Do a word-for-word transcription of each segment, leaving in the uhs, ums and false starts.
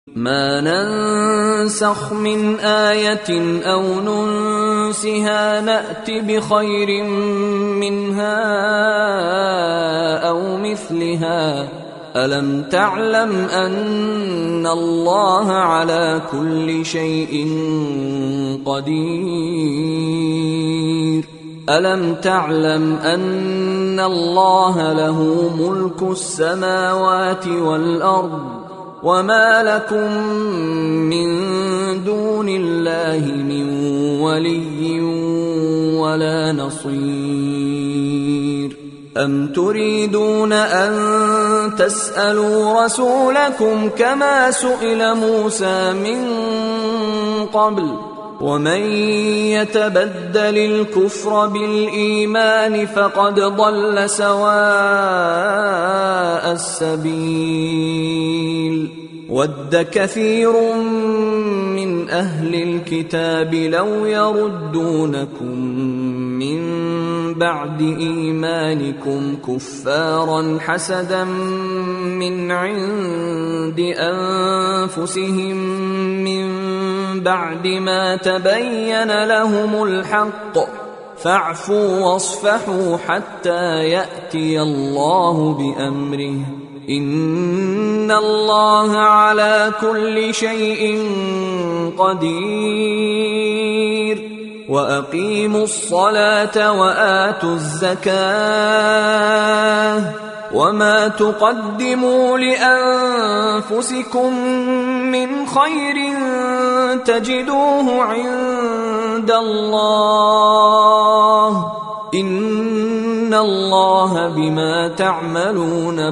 ما ننسخ من آية أو ننسها نأت بخير منها أو مثلها ألم تعلم أن الله على كل شيء قدير ألم تعلم أن الله له ملك السماوات والأرض وما لكم من دون الله من ولي ولا نصير أم تريدون أن تسألوا رسولكم كما سئل موسى من قبل ومن يتبدل الكفر بالإيمان فقد ضل سواء السبيل ود كثير من أهل الكتاب لو يردونكم من بعد إيمانكم كفارا حسدا من عند أنفسهم من بعد ما تبين لهم الحق فاعفوا واصفحوا حتى يأتي الله بأمره إن الله على كل شيء قدير وأقيموا الصلاة وآتوا الزكاة وما تقدموا لأنفسكم من خير تجدوه عند الله إن الله بما تعملون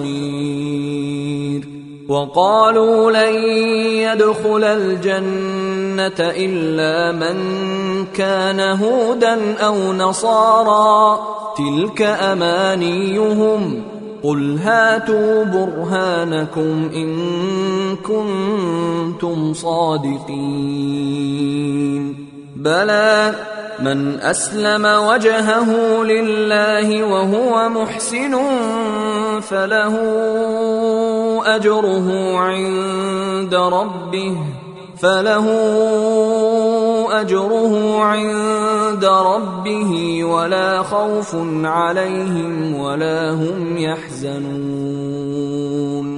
بصير وقالوا لن يدخل الجنة إلا من كان هودا أو نصارى تلك أمانيهم قل هاتوا برهانكم إن كنتم صادقين بلى من أسلم وجهه لله وهو محسن فله أجره عند ربه فله أجره عند ربه ولا خوف عليهم ولا هم يحزنون